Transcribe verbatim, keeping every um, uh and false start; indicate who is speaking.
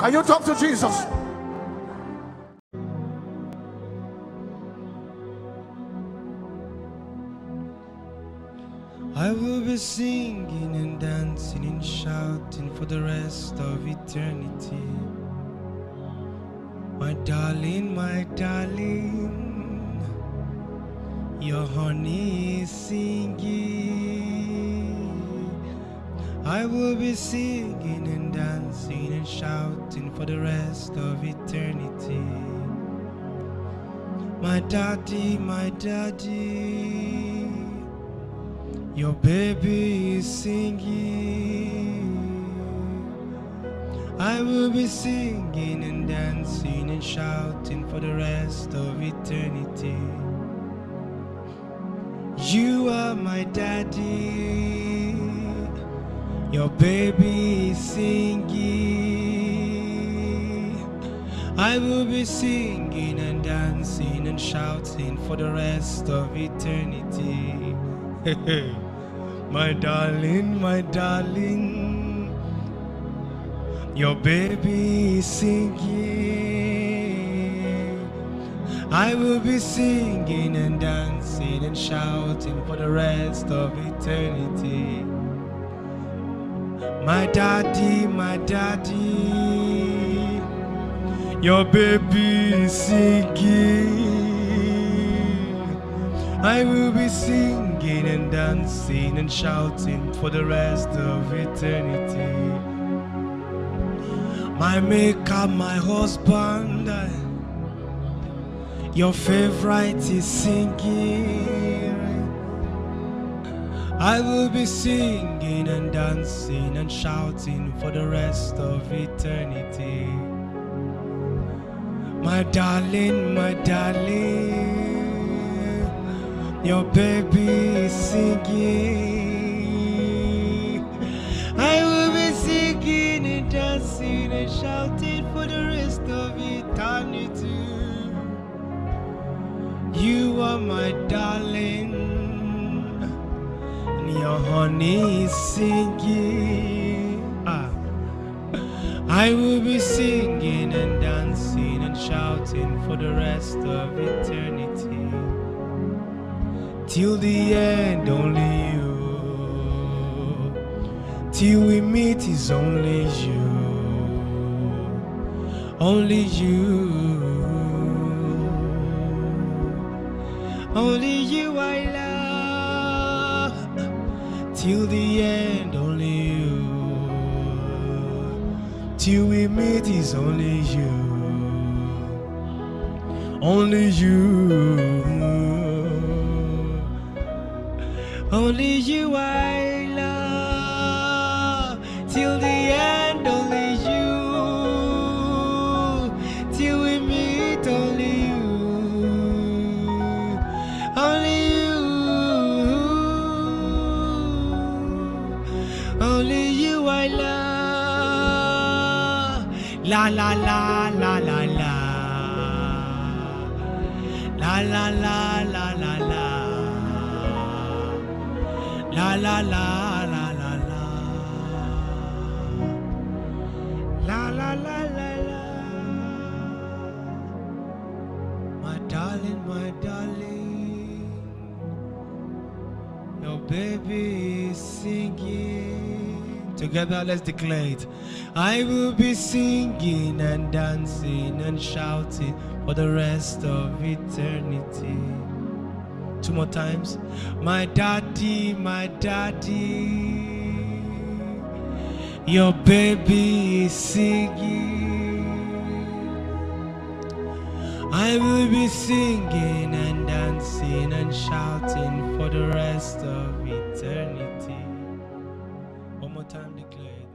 Speaker 1: Can you talk to Jesus?
Speaker 2: I will be singing and dancing and shouting for the rest of eternity. My darling, my darling, your honey is singing. I will be singing and dancing and shouting for the rest of eternity. My daddy, my daddy, your baby is singing. I will be singing and dancing and shouting for the rest of eternity. You are my daddy, your baby is singing. I will be singing and dancing and shouting for the rest of eternity. My darling, my darling, your baby is singing. I will be singing and dancing and shouting for the rest of eternity. My daddy, my daddy, your baby is singing. I will be singing and dancing and shouting for the rest of eternity. My maker, my husband, your favorite is singing. I will be singing and dancing and shouting for the rest of eternity. My darling, my darling, your baby is singing. I will be singing and dancing and shouting for the rest of eternity. You are my darling, and your honey is singing. Ah. I will be singing and dancing and shouting for the rest of eternity. Till the end, only you. Till we meet is only you. Only you. Only you I love. Till the end, only you. Till we meet is only you. Only you. Only you I love. Till the end, only you. Till we meet, only you. Only you. Only you I love. La la la la la la. La la la la la la. La la la la la la. La la la la la. My darling, my darling, your baby is singing. Together let's declare it. I will be singing and dancing and shouting for the rest of eternity. Two more times. My daddy, my daddy, your baby is singing. I will be singing and dancing and shouting for the rest of eternity. One more time, declare it.